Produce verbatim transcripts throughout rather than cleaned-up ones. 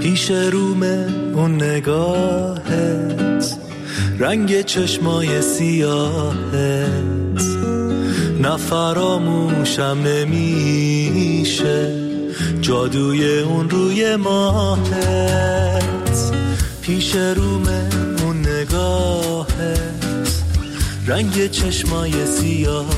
پیش رومه اون نگاهت، رنگ چشمای سیاهت، نه فراموشم نمیشه جادوی اون روی ماهت. پیش رومه اون نگاهت، رنگ چشمای سیاهت،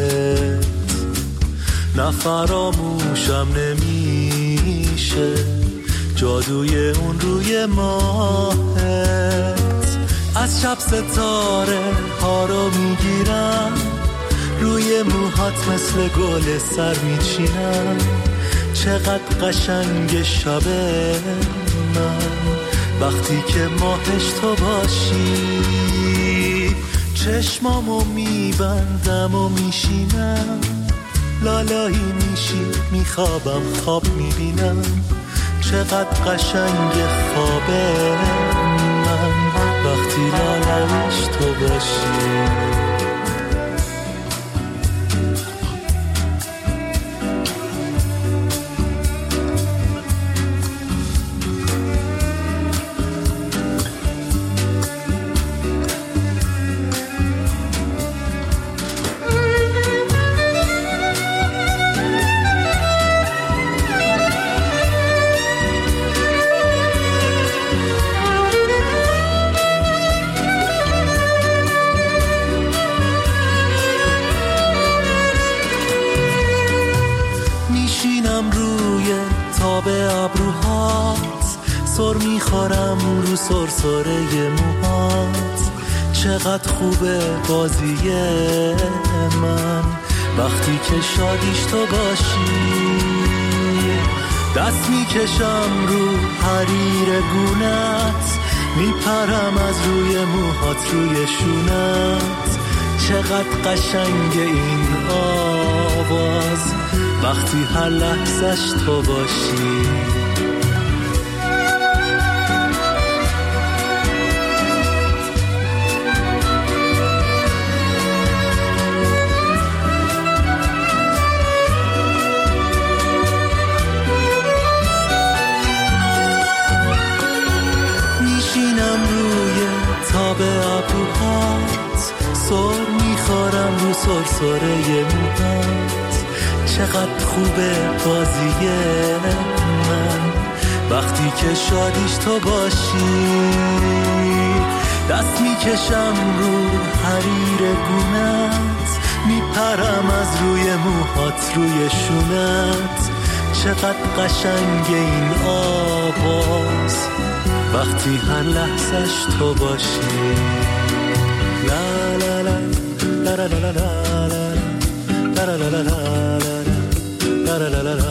نه فراموشم نمیشه جادوی اون روی ماهت. از شب ستاره ها رو میگیرم، روی موهات مثل گل سر میچینم. چقدر قشنگ شبه من وقتی که ماهش تو باشی. چشمامو میبندم و میشینم، لالایی میشی میخوابم خواب میبینم. چقدر قشنگ خوابه من وقتی لالایش تو باشی. سر میخورم رو سرسره موهات. چقدر خوبه بازی من وقتی که شادیش تو باشی. دست میکشم رو حریر گونت، میپرم از روی موهات روی شونت. چقدر قشنگ این آواز وقتی هر لحظش تو باشی. سر میخورم رو سرسره موهات. چقدر خوبه بازی من وقتی که شادیش تو باشی. دست میکشم رو حریر گونت، میپرم از روی موهات روی شونت. چقدر قشنگ این آواز وقتی هر لحظش تو باشی. لا لا لا لا لا لا لا لا لا لا لا لا لا لا لا لا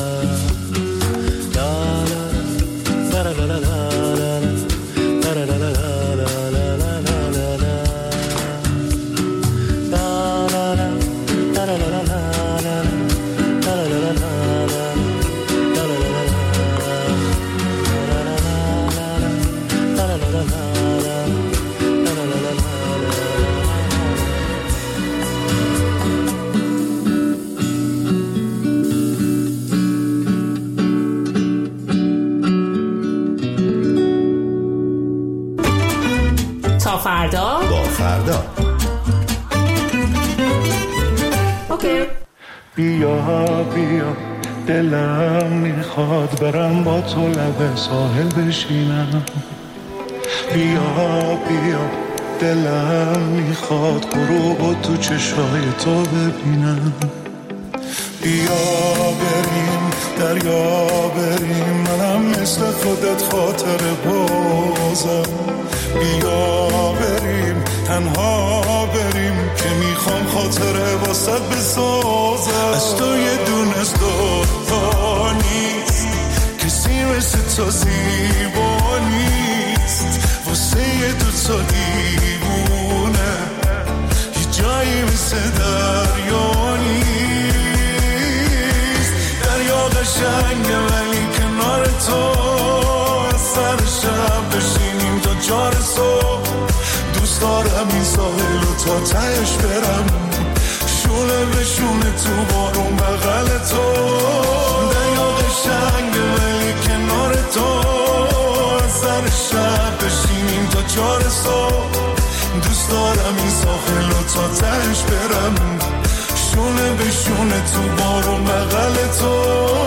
فردا با فردا اوکی. بیا بیا دلم میخواد برم با تو لب ساحل بشینم. بیا بیا دلم میخواد غروب تو چشای تو ببینم. بیا بریم دریا بریم، منم مثل خودت خاطر بازم. بیا بریم تنها بریم که میخوام خاطره واسه بسازم. از تو یه دونه دوتا نیست، کسی مثل تو زیبا نیست. واسه یه دوتا دیوونه هیچ جایی مثل دریا نیست. دریا قشنگه ولی کنار تو از سر شب بشینیم تا چار صبح. دوست دارم این ساحل رو تا تهش برم، شونه به شونه تو بارون بغل تو. دریا قشنگه ولی کنار تو چار صبح دوست دارم این ساحل رو تا تهش برم شونه به شونه تو بارون بغل تو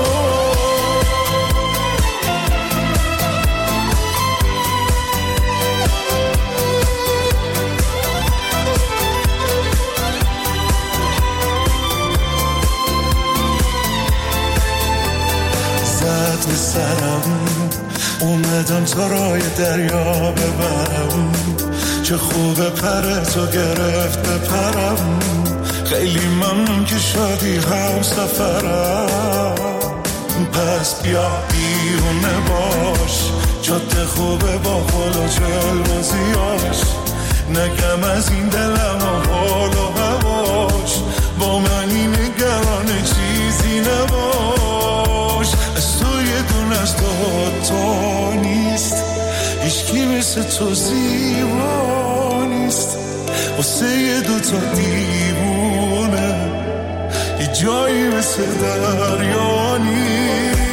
زد به سرم اومدم تا رای دریا ببرم چه خوبه پر تو گرفت بپرم خیلی ممنون که شدی هم سفرم پس بیا بیرونه باش جاده خوبه با خل و جلوزیاش نگم از این دلم و حال و هواش با منی نگران چیزی نباش از تو یه دون از تو تو نیست هیچکی مثل تو زیبا نیست واسه یه دوتا دیوونه یه جایی مثل دریا نیست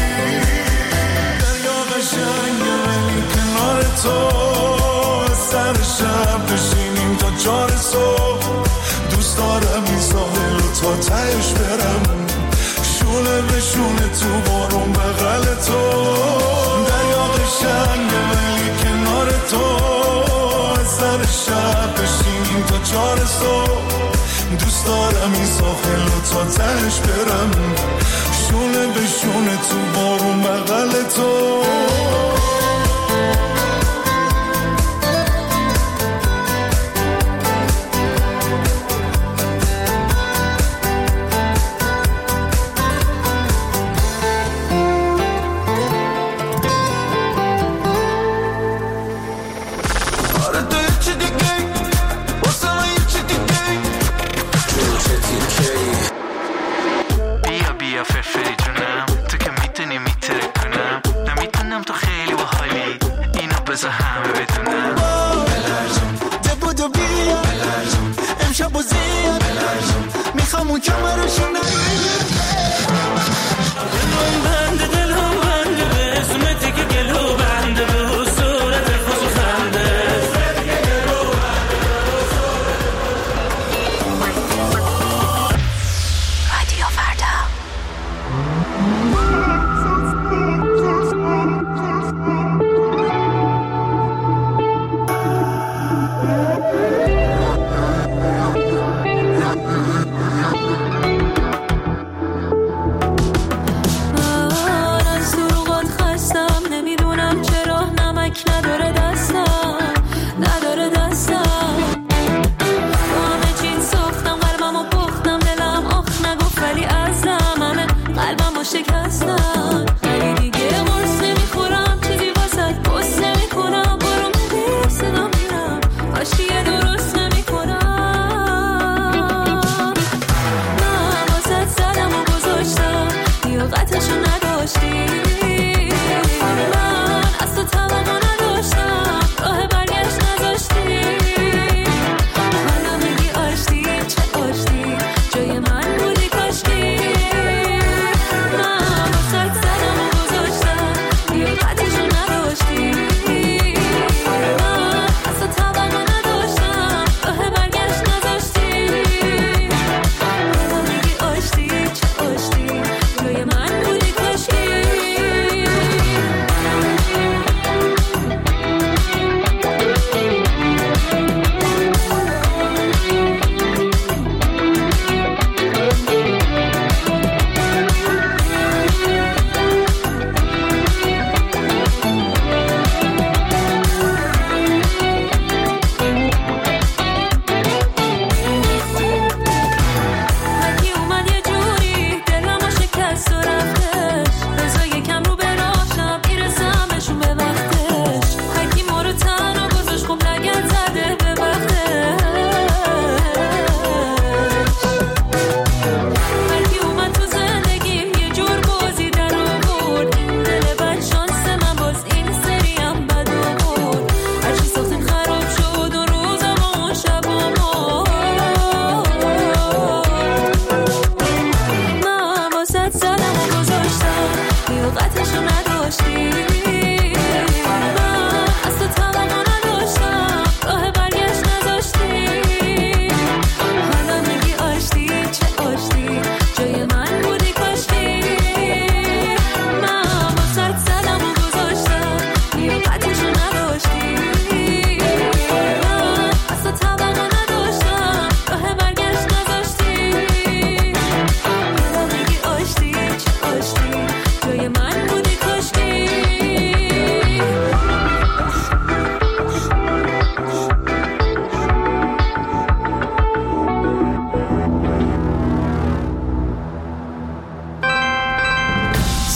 دریا قشنگه ولی کنار تو سر شب بشینیم تا چار صبح دوست دارم این ساحل رو تا تهش برم شونه به شونه تو بارون بغل تو دریا قشنگه ولی کنار تو سر شب بشینیم تا چار صبح دوست دارم این ساحل رو تا تهش برم شونه به شونه تو بارون بغل تو Oh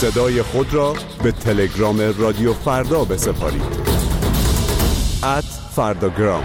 صدای خود را به تلگرام رادیو فردا بسپارید. ات فرداگرام.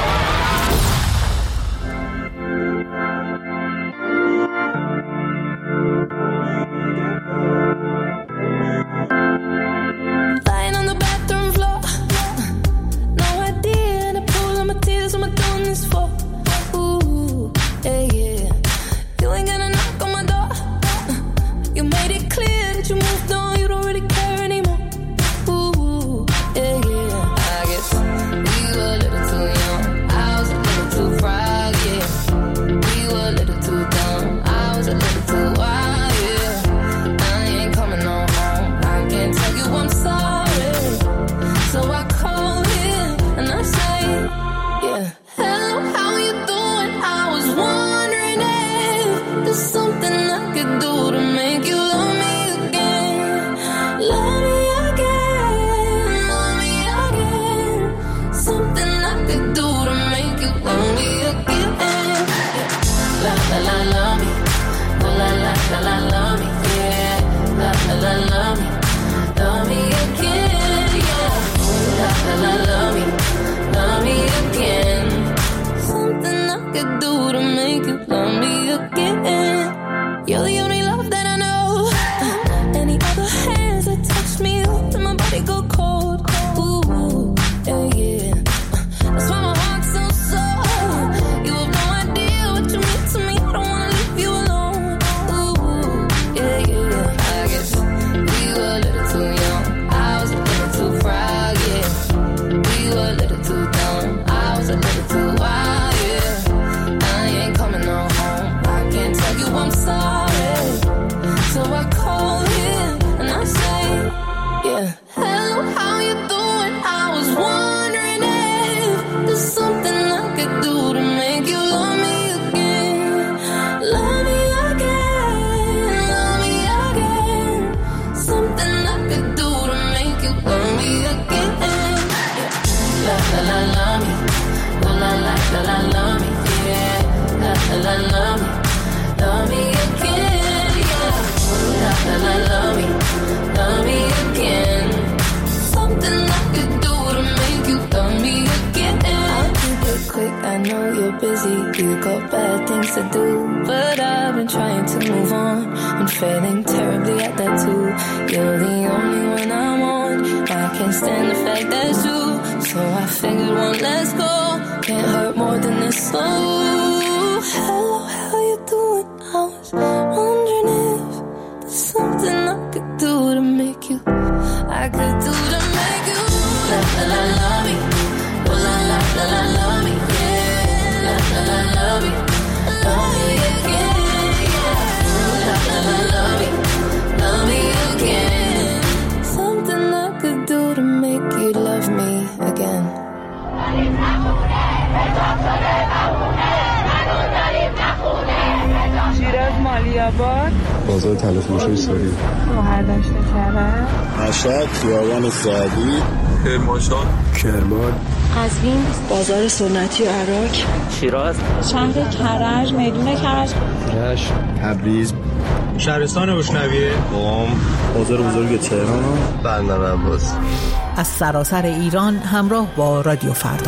بازار تلفروشی سوری، مهردشت کرد، مشهد، خیابان سعدی، کرمانشاه، کرمان، قزوین، بازار سنتی عراق، شیراز، شهر کرج، میدون کرج، رشت، تبریز، شهرستان اشنویه، قم، بازار بزرگ تهران، بندر عباس. از سراسر ایران همراه با رادیو فردا.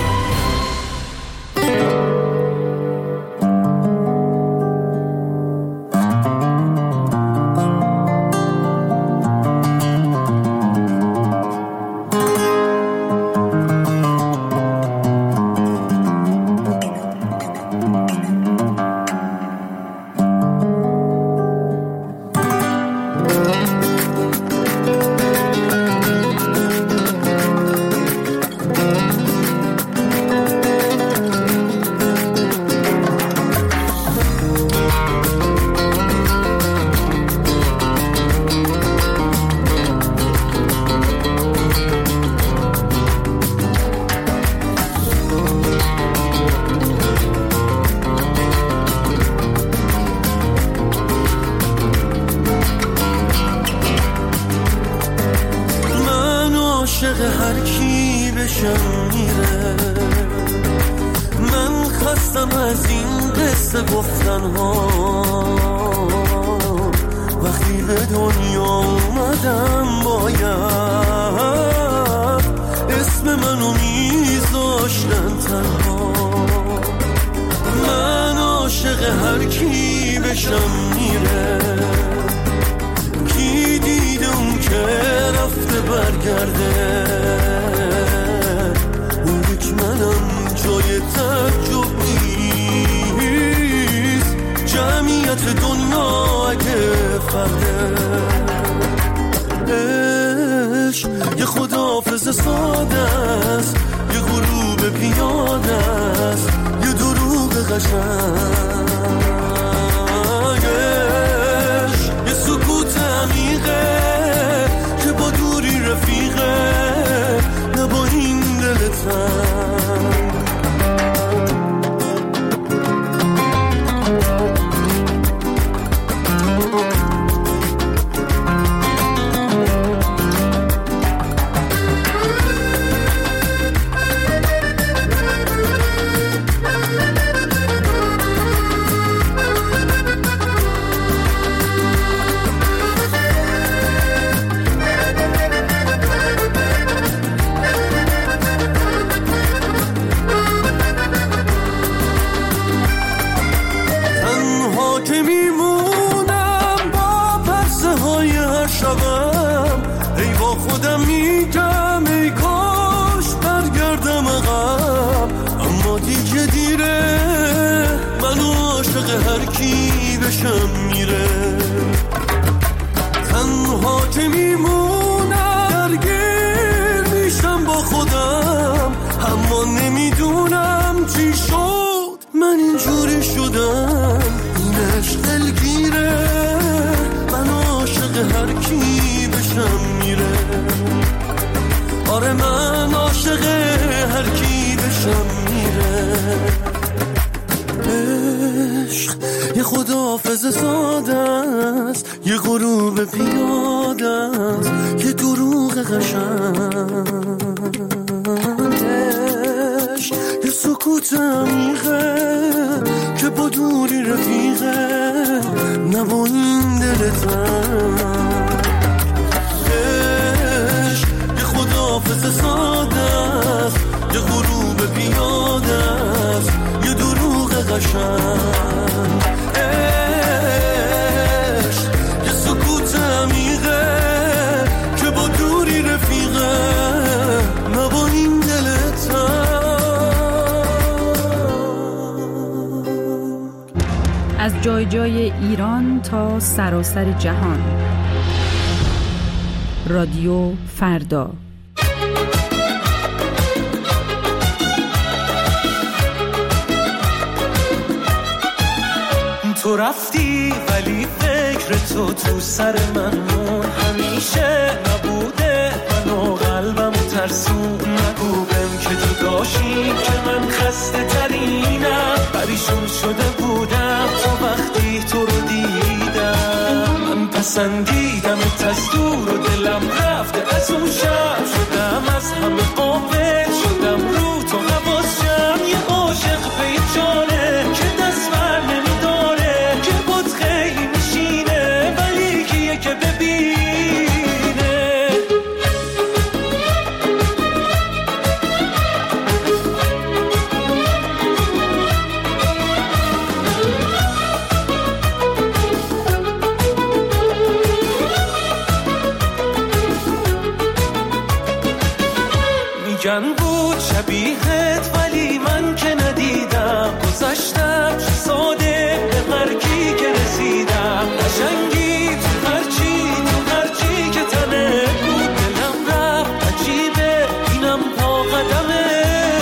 عاشق هر کی بشم میره، من خستم از این قصه گفتن ها، وقتی به دنیا اومدم باید اسم منو میذاشتن تنها. من عاشق هر کی بشم میره، کی دیده اون که رفته برگرده. اون یک منم جای تعجب نیست، جمعیت دنیا اگه فرده. عشق یه خداحافظ ساده است، یه غروب پیاده است، یه دروغ قشنگ. یه سکوت عمیقه که با دوری رفیقه، نه با این دل تنگ. از جای جای ایران تا سراسر جهان. رادیو فردا. تو رفتی ولی فکر تو تو سر من مون، همیشه نبوده منو قلبم ترسون. نگو بهم که جداشی که من خسته ترینم، پریشون شده بودم تو وقتی تو رو دیدم. من پسندیدم از دور و دلم رفته از اون شب، شدم از همه قافل، شدم رو تو حواسم. یه عاشق پیچانه که دست بر نمیداره، که بود خیلی میشینه ولی کیه که ببینه. میگن بود شبیهت ولی من که ندیدم، گذشتم چه ساده به هرکی که رسیدم. قشنگی تو هرچی تو هرچی که تنه بود، دلم رفت عجیبه اینم پا قدمه.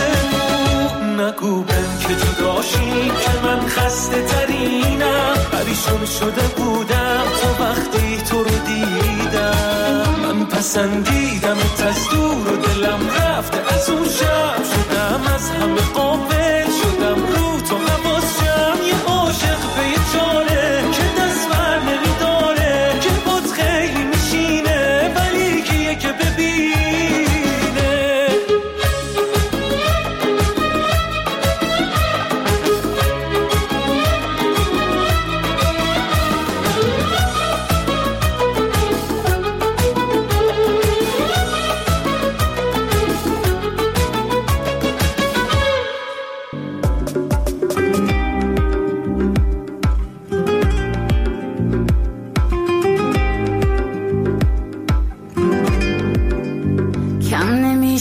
نگو بهم که جداشی که من خسته ترینم، پریشون شده بودم تو وقتی تو رو دیدم. من پسندیدم از دور و دلم رفته از اون شب، شدم از همه قافل، شدم رو تو حواسم. یه عاشق پیچانه که دست بر نمیداره، که بود خیلی میشینه ولی کیه که ببینه.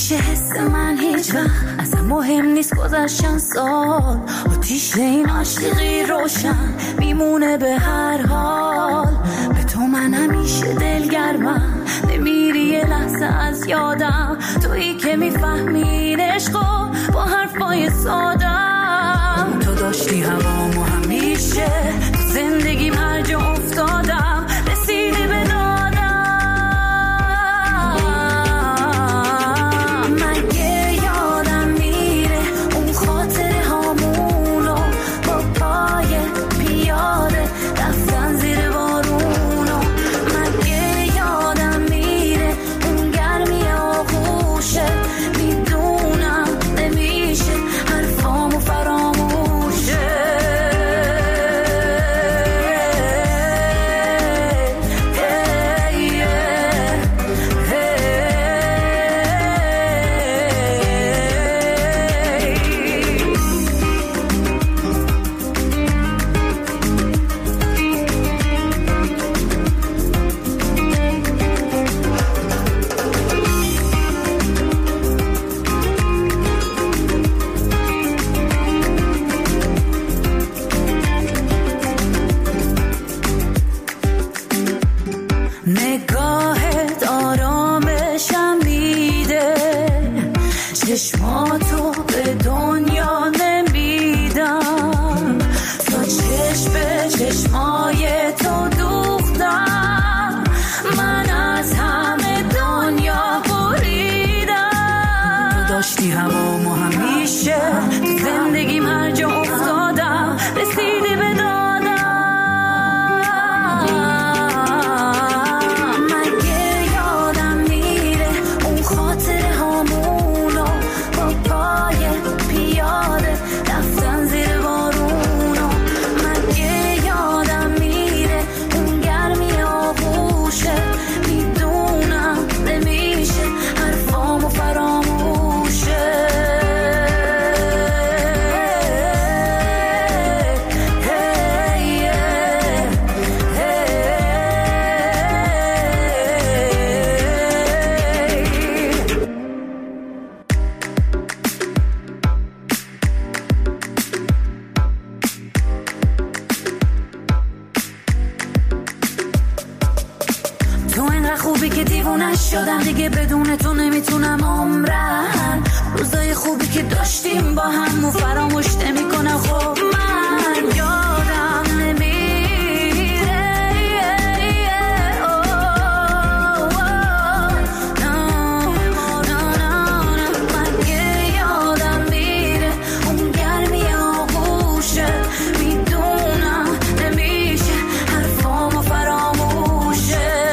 نمیشه حس من هیچ وقت اصلا مهم نیست گذشتن سال آتیش این عاشقی روشن میمونه به هر حال به تو من همیشه دلگرمم نمیری یه لحظه از یادم تویی که میفهمین عشقو با حرفای سادم تو داشتی هوامو همیشه تو زندگیم هر جا افتادم رسیدی به دادم مگه یادم میره اون خاطره هامونو با پای پیاده رفتن زیر بارونو مگه یادم میره اون گرمی آغوشه میدونم نمیشه حرفامو فراموشه نگاهت آرامشم میده چشماتو به دنیا نمیدم تا چشم به چشمای تو دوختم من از همه دنیا بریدم تو داشتی هوامو همیشه تو زندگیم هر جا افتادم رسیدی به دادم شدم دیگه بدون تو نمیتونم عمرم روزای خوبی که داشتیم با هم و فراموش نمیکنم خب من یادم نمیره مگه یادم میره اون گرمی آغوشه میدونم نمیشه حرفامو فراموشه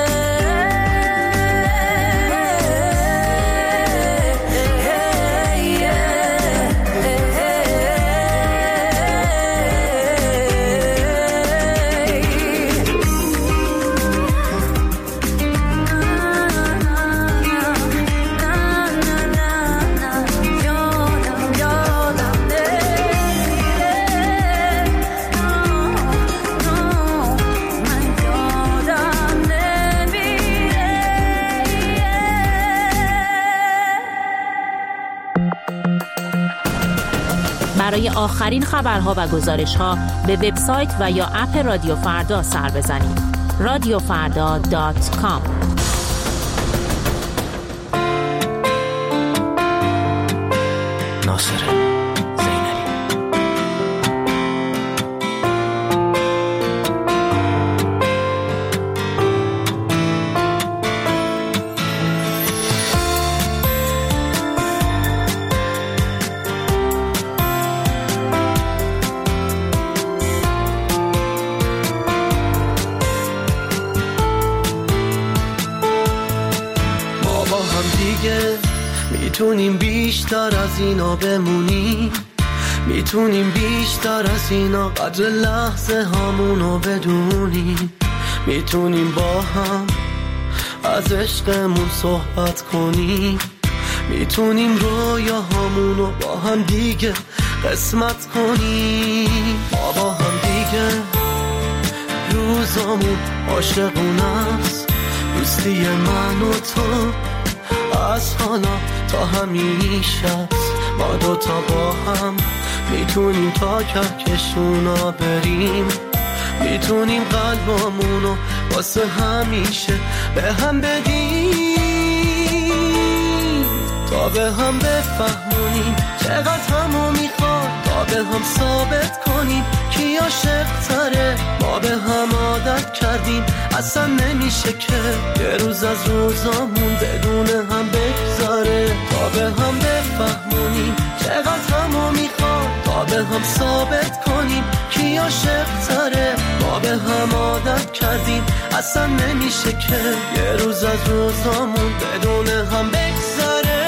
برای آخرین خبرها و گزارش‌ها به وبسایت و یا اپ رادیو فردا سر بزنید. رادیو فردا دات کام. ناصره میتونیم بیشتر از اینا بمونیم میتونیم بیشتر از اینا قدر لحظه هامونو بدونیم میتونیم با هم از عشقمون صحبت کنیم میتونیم رویاهامونو با هم دیگه قسمت کنیم ما با هم دیگه روزامون عاشقونه است دوستی من و تو از حالا تا همیشه ما دوتا با هم میتونیم تا کهکشونا بریم، میتونیم قلبامونو واسه همیشه به هم بدیم، تا به هم بفهمونیم چقدر همو میخواد، تا به هم ثابت کنیم کی عاشق تره. ما به هم عادت کردیم اصلا نمیشه که یه روز از روزامون بدون هم بگذاره، تا به هم بفهمونیم چقدر همو میخواد، تا به هم ثابت کنیم کی عاشق تره. ما به هم عادت کردیم اصلا نمیشه که یه روز از روزامون بدون هم بگذاره.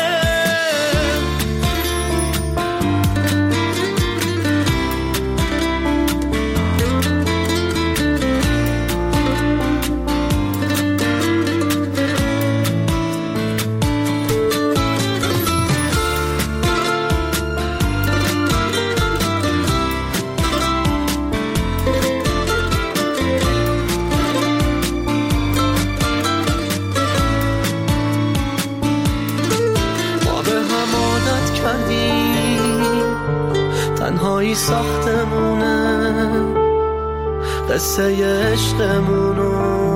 تنهایی ساختمونه قصه عشقمونو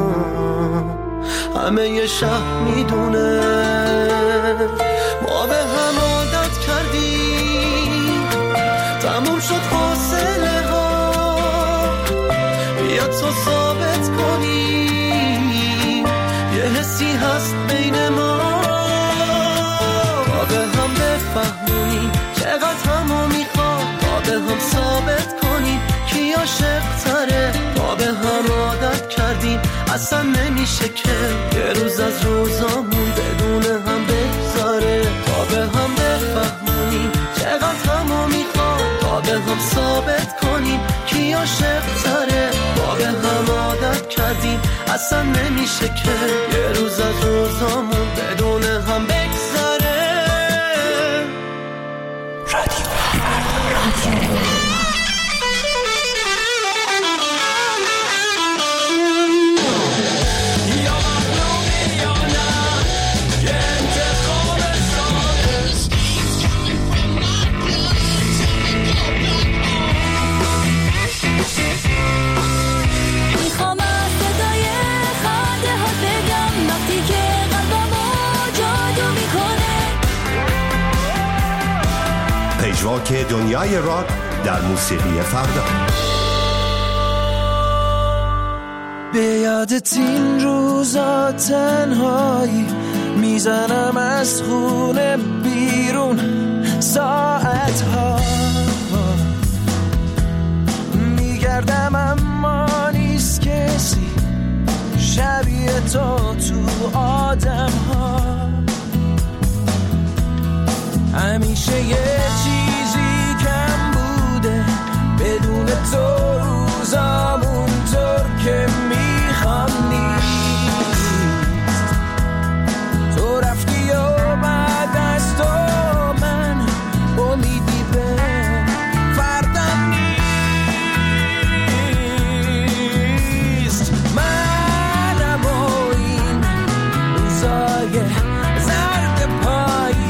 همه یه شهر میدونه. ما به هم عادت کردیم تموم شد فاصله ها، بیا تو ثابت کنیم یه حسی هست بین ما. ما به هم بفهمونیم چقدر همو میخواد، تا به هم ثابت کنیم کی عاشق تره. ما به هم عادت کردیم اصلا نمیشه که یه روز از روزامون بدون هم بگذاره، تا به هم بفهمونیم چقدر همو میخواد، تا به هم ثابت کنیم کی عاشق تره. ما به هم عادت کردیم اصلا نمیشه که یه روز از روزامون بدون هم بگذاره. رادیو پژواک دنیای راک در موسیقی فردا. به یادت این روزا تنهایی میزنم از خونه بیرون ساعت ها، میگردم اما نیست کسی شبیه تو تو آدم ها. همیشه یه چیزی کم بوده بدون تو روزامون طور که میخوام نیست. تو رفتی و بعد از تو من امیدی به فردم نیست. منم و این روزای زرد پایی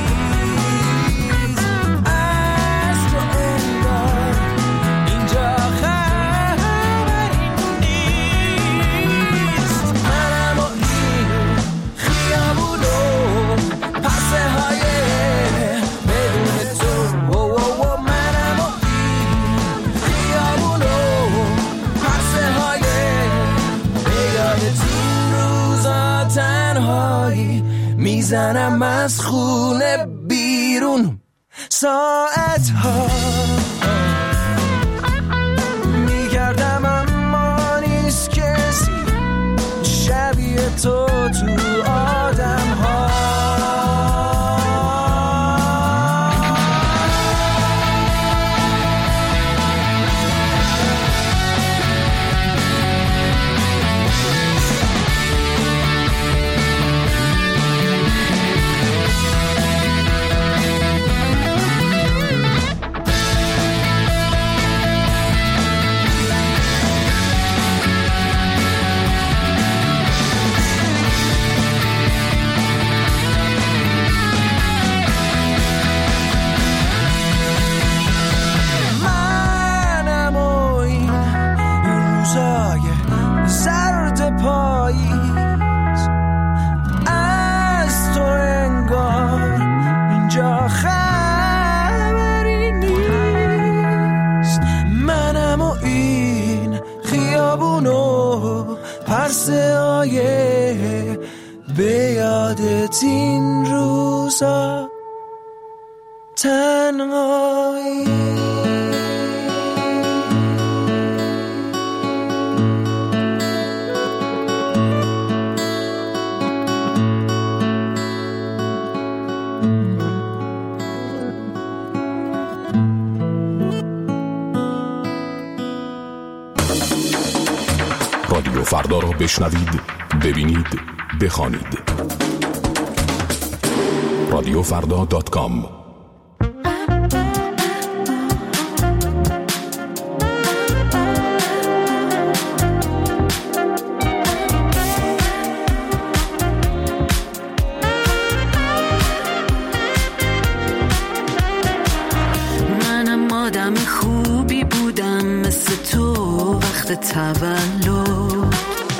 میزنم از خونه بیرون ساعت ها، میگردم اما نیست کسی شبیه تو تو آدم ها. تنهایی. رادیو فردا را بشنوید، ببینید، بخوانید. رادیو فردا دات کام. منم آدم خوبی بودم مثل تو وقت تولد،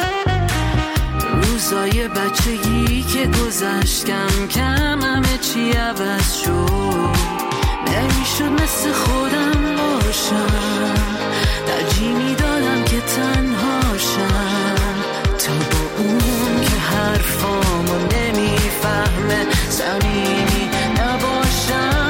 روزای بچگی که گذشت کم کم همه چی عوض شد. نمیشد مثل خودم باشم، ترجیح میدادم که تنهاشم تا با اون که حرفامو نمیفهمه صمیمی نباشم.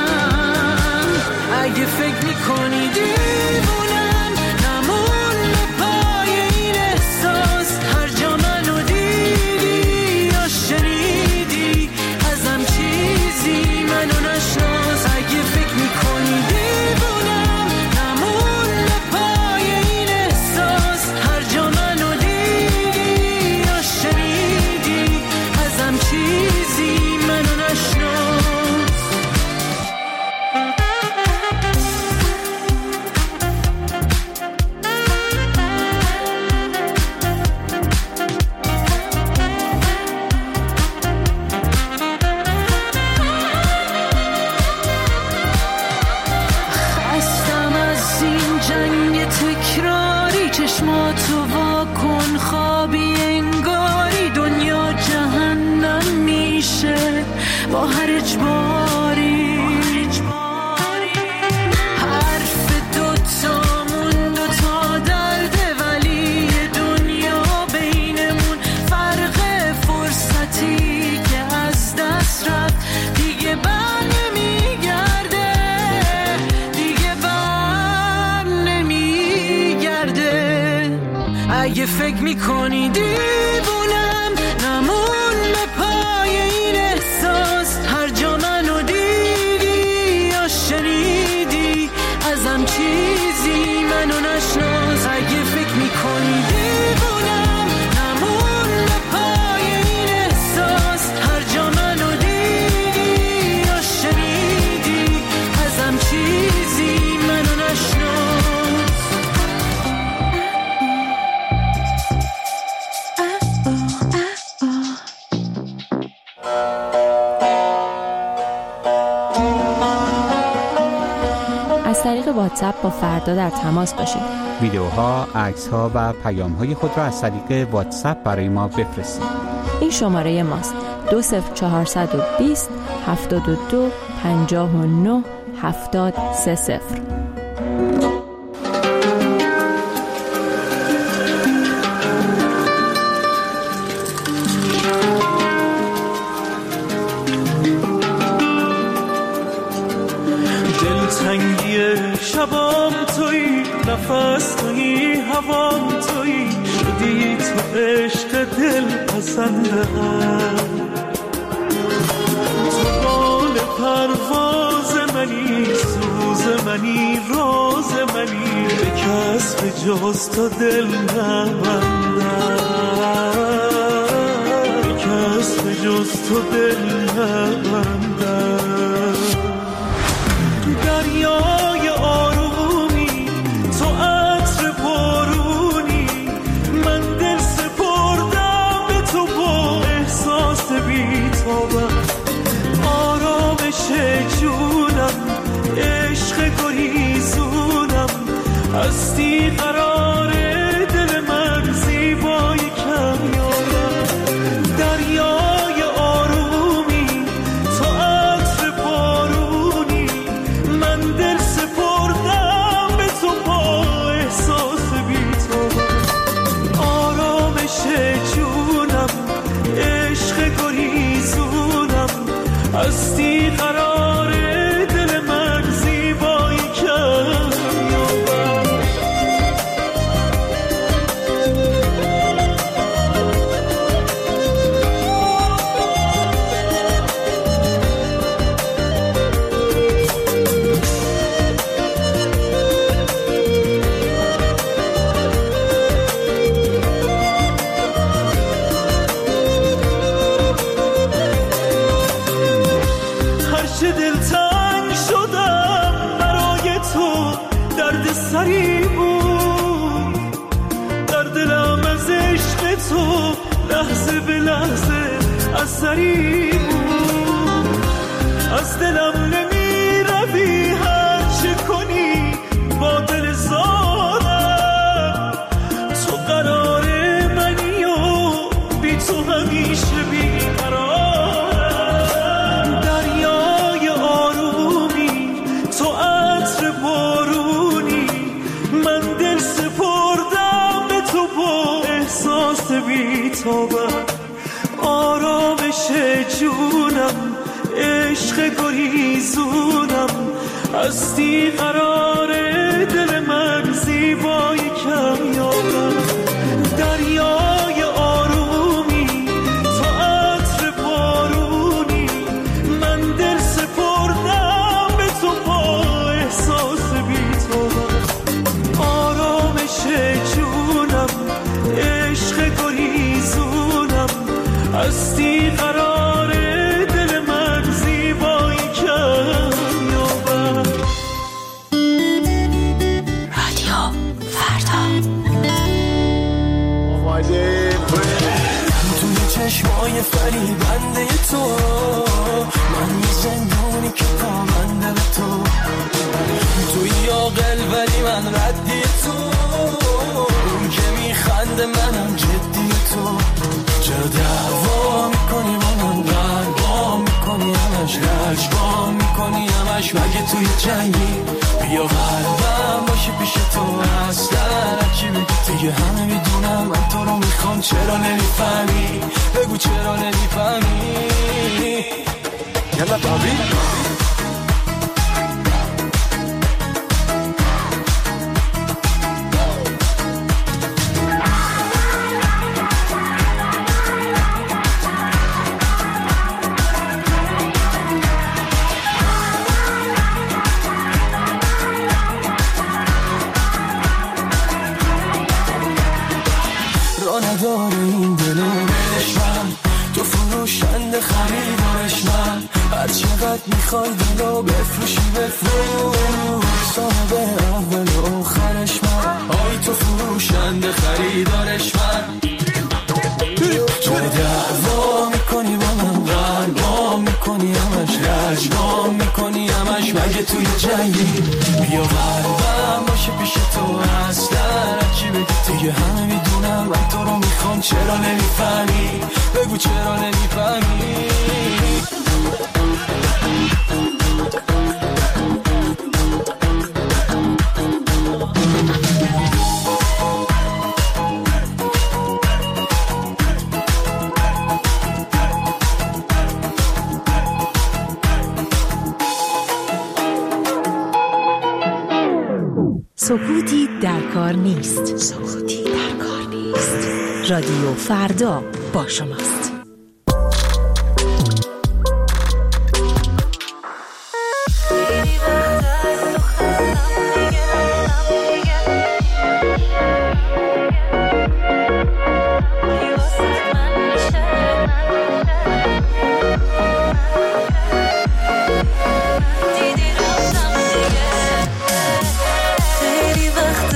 اگه فکر میکنی دیوونم نمون پای این احساس، هر جا منو دیدی یا شنیدی ازم چیزی منو نشناس. اگه فکر میکنی دیوونم نمون پای این احساس، هر جا منو دیدی یا شنیدی ازم چیزی منو نشناس. خستم از این جنگ تکراری، چشماتو واکن خوابی انگاری دنیا جهنم میشه با هر اجباری. حرف دوتامون دوتا درده ولی دنیا بینمون فرق فرصتی که از دست رفت دیگه بر نمیگرده، دیگه بر نمیگرده. اگه فکر میکنی دیوونم نمون پای این احساس، هر جا منو دیدی یا شنیدی ازم چیزی منو نشناس. اگه فکر میکنی دیوونم نمون پای این احساس، هر جا منو دیدی یا شنیدی ازم چیزی منو نشناس. از طریق واتساپ با فردا در تماس باشید. ویدیوها، عکس‌ها و پیام‌های خود را از طریق واتساپ برای ما بفرستید. این شماره ماست: دو صفر چهارصد و بیست هفتاد و دو پنجاه و نه هفتاد سه صفر. دلتنگی شبام تویی، نفس تویی، هوام تویی، شدی تو عشق دل پسندم. تو بال پرواز منی، سوز منی، راز منی، به کس به جز تو دل نبندم، به کس به جز تو دل نبندم. دریای آرومی، تو عطر بارونی، من دل سپردم به تو با احساس بی‌تابم. آرامش جونم، عشق گریزونم، هستی قرار دل من، زیبای کمیابم. دریای آرومی، تو عطر بارونی، من دل سپردم به تو با احساس بی‌تابم. آرامش جونم، عشق گریزونم، هستی قراره هرچه دلتنگ شدم برای تو درد سری بود، در دلم از عشق تو لحظه به لحظه اثری بود. از دلم نمی روی هرچه کنی با دل زارم، تو قرار منی و بی تو همیشه بی قرارم. دریای آرومی تو عطر بارونی، من دل سپردم به تو با احساس بی توبه. آرامش جونم عشق گریزونم، هستی قرار دل من زیبای کمیابم. دریای آرومی تو عطر بارونی، من دل سپردم به تو با احساس بی توبه. آرامش جونم عشق گریزونم، هستی قرار دل من زیبایی کمیابم. رادیو فردا. توی چشمای فریبنده تو من یه زندونی که پامنده به تو، توی عاقل ولی من ردی تو، اون که میخنده منم جدی تو. چرا دعوا میکنی با من قلبا میکنی همش رجبا میکنی همش مگه توی جنگی؟ بیا قلبم باشه پیش تو اصلا چی بگی دیگه همه میدونم من تو رو میخوام. چرا نمیفهمی بگو چرا نمیفهمی؟ یلا بابی نداره این دل بهش من، تو فروشنده خریدارش من. هر چقدر میخوای دلو بفروشی بفروش، صاحب اول و آخرش من. آی تو فروشنده خریدارش من. تو دعوا میکنی با من قلبا میکنی همش رجبا میکنی همش مگه توی جنگی؟ بیا قلبم باشه پیش تو اصلا چی بگی دیگه همه میدونم من تو رو میخوام. چرا نمیفهمی بگو چرا نمیفهمی؟ سکوتی در کار نیست. سکوتی در کار نیست. رادیو فردا با شماست.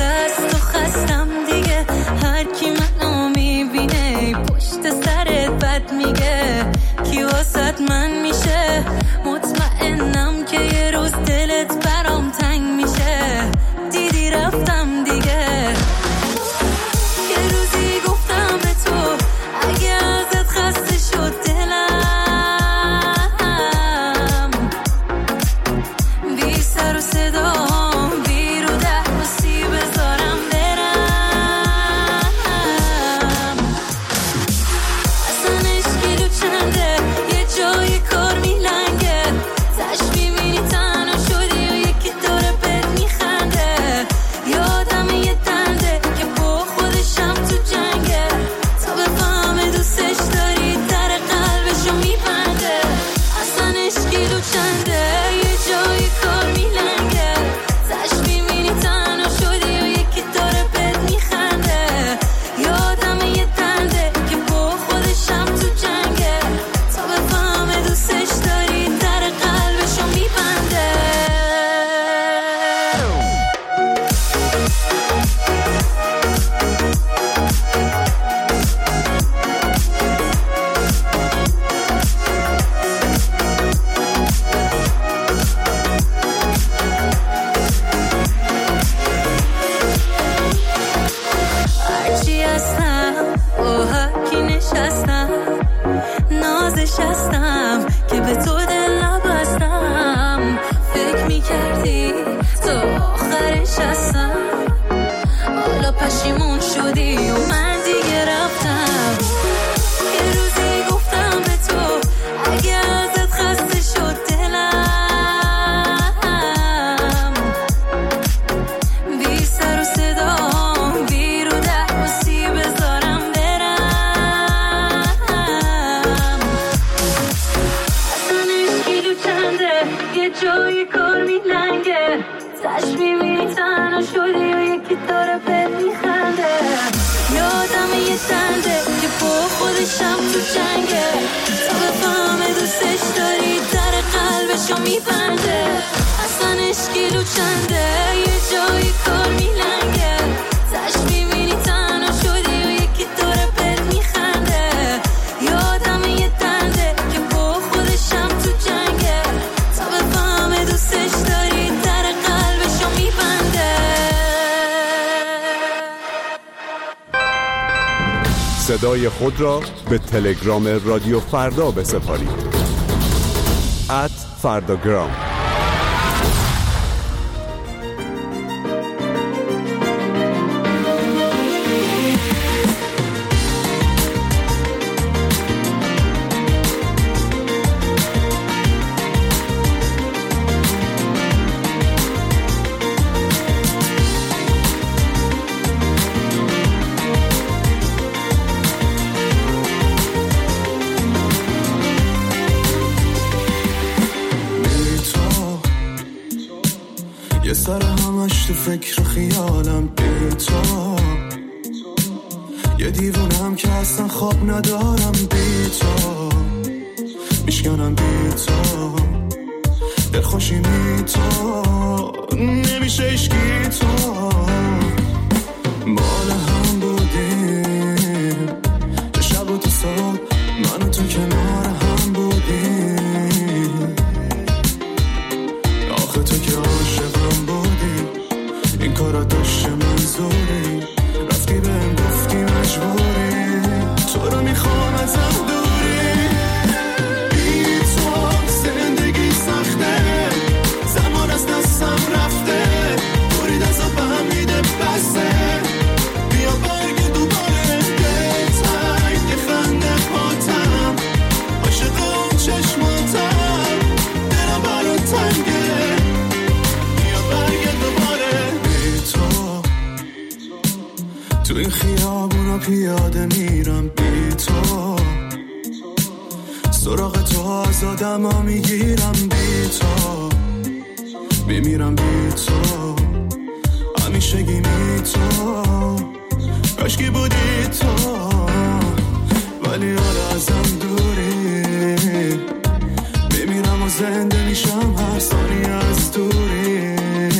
هر کی منو میبینه پشت سرت یه جایی کار میلنگه تش میبینی تنها شدی و یکی داره بهت میخنده یادم یه تنده که با خودشم تو جنگه تا بفهمه دوستش داری در قلبشو میبنده اصلا اشکیلو چنده یه جایی کار میلنگه تش میبینی تنها شدی و یکی داره بهت میخنده یادم یه تنده که با خودشم تو جنگه تا بفهمه دوستش داری در قلبشو میبنده صدای خود را به تلگرام رادیو فردا بسپارید ات فرداگرام. یه سر همش تو فکر و خیالم بی تو یه دیوونم که اصلا خواب ندارم بی تو میشکنم بی تو دلخوشی می تو نمیشه اشکی تو مال هم بودیم تو شب و تو صبح من و تو کنار هم بودیم آخه تو که عاشقم بودی این کارا داشته منظوری رفتی بهم گفتی مجبوری تو رو میخوام ازم دوری بی تو زندگی سخته زمان از دستم رفته دوری دست به هم میده بسته بیا برگ دوباره دلتنگ یه خنده پاتم عاشق اون چشماتم دلم برات تنگه بیا برگ دوباره بی تو تو این خیابونا پیاده میرم بی تو سراغ تو آزادم ها میگیرم بی تو میمیرم بی تو همیشگی می تو کاشکی بودی تو ولی حالا ازم دوری میمیرم و زنده میشم هر ثانیه از دوری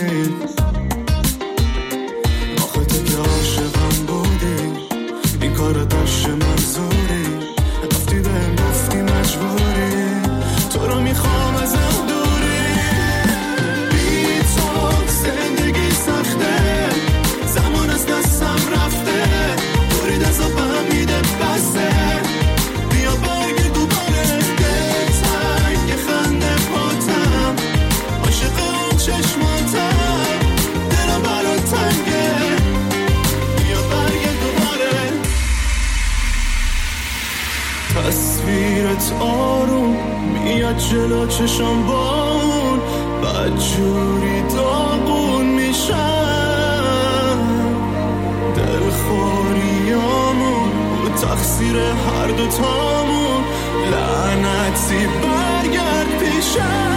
آخه تو که عاشقم بودی این کار داشته منظوری رفتی بهم گفتی مجبوری تو رو میخوام ازم دوری بی تو زندگی سخته زمان از دستم رفته دوری دستا به هم میده بسته بیا برگ دوباره دلتنگ یه خنده پاتم عاشق اون چشماتم دلم برات تنگه بیا برگ دوباره تصویرت آروم میاد جلو چشم بان بدجوری داغون میشم دلخوریامون و تقصیر هر دوتامون لعنتی برگرد پیشم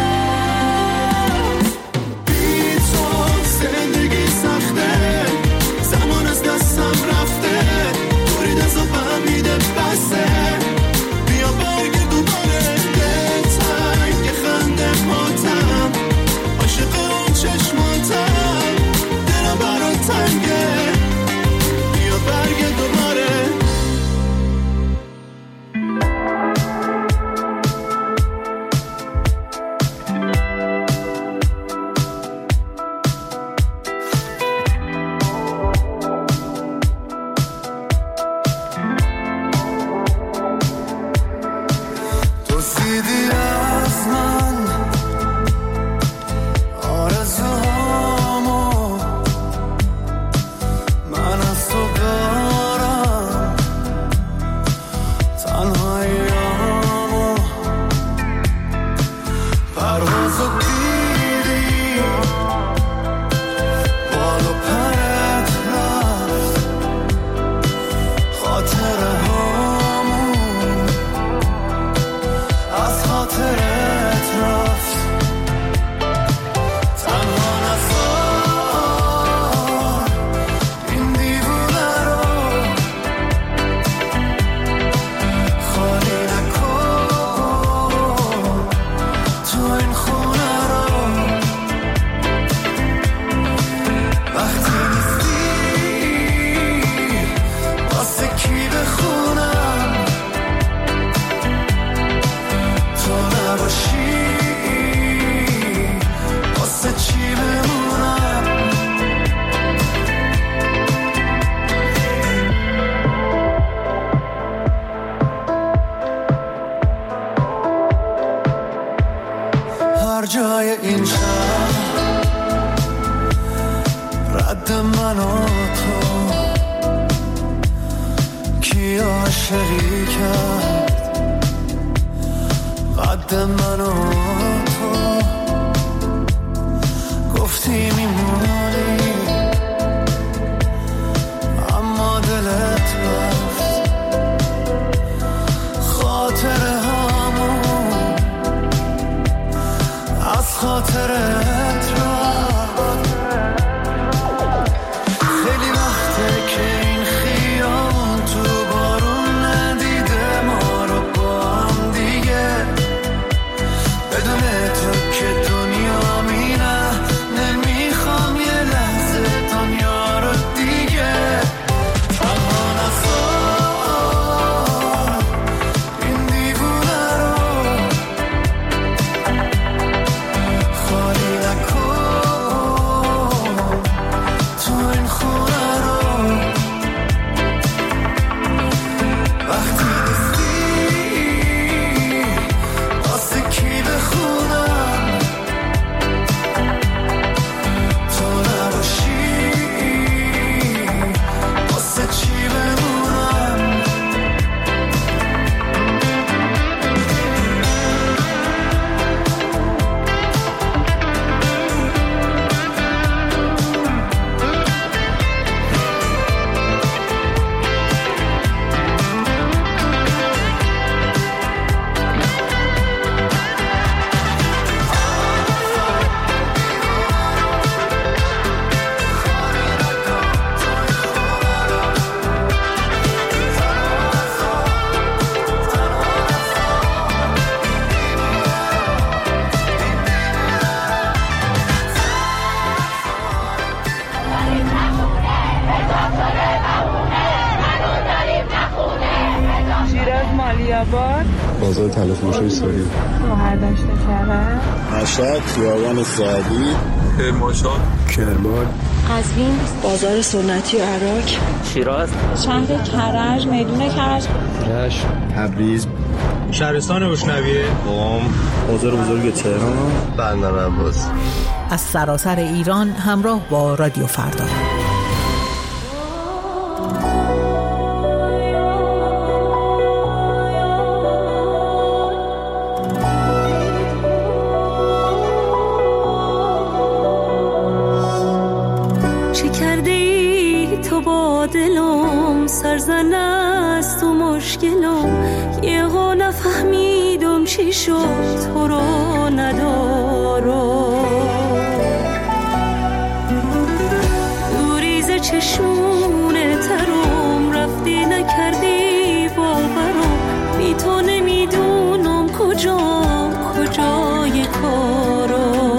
بی تو زندگی سخته زمان از دستم رفته دوری دستا به هم میده بسته بیا برگ دوباره دلتنگ یه خنده پاتم عاشق اون چشماتم دلم برات تنگه بیا برگ دوباره کجای این شهر رد من و تو کی عاشقی کرد قد من و تو گفتی میمونی اما دلت رفت خاطر همون از خاطرت رفت خیلی وقته که این خیابون تو بارون ندیده ما رو با هم دیگه بدون تو که دنیا مینه نمیخوام یه لحظه دنیا رو دیگه تنها نذار این دیوونه رو خالی نکن تو این خونه رو وقتی نیستی واسه کی بخونم تو نباشی واسه چی بمونم شیراز مالیاباد بازار تلفروشی ساری بهرداشت کرد مشهد خیابان سعدی کرمانشاه کرمان قزوین بازار سنتی عراق شیراز شهر کرج میدون کرج رشت تبریز شهرستان روشنویه قم بازار بزرگ تهران بندر عباس. از سراسر ایران همراه با رادیو فردا. چه کرده ای تو با دلم سرزن است و مشکلم یه ها نفهمیدم چی شد تو رو ندارم دوریز چشمونه ترم رفتی نکردی باورم بی تو نمیدونم کجا کجای کارم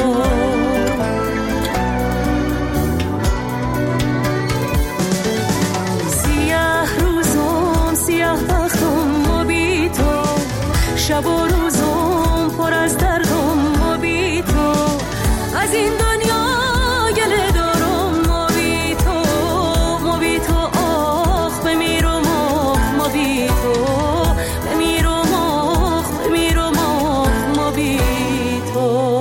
شب و روزم پر از دردم و بی تو از این دنیا گله دارم ما بی تو ما بی تو آخ بمیرم آخ ما بی تو بمیرم آخ بمیرم آخ ما بی تو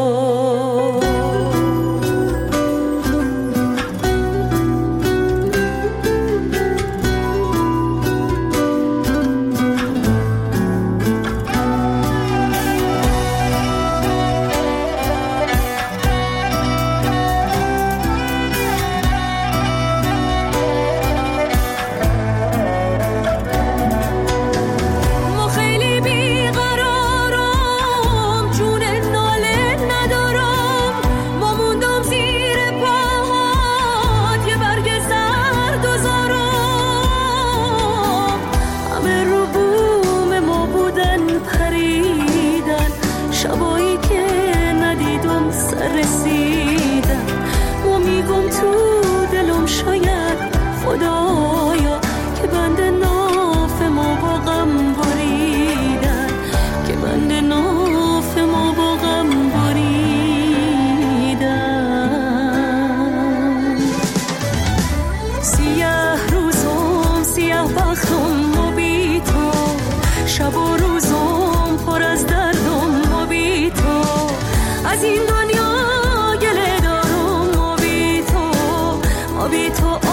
تو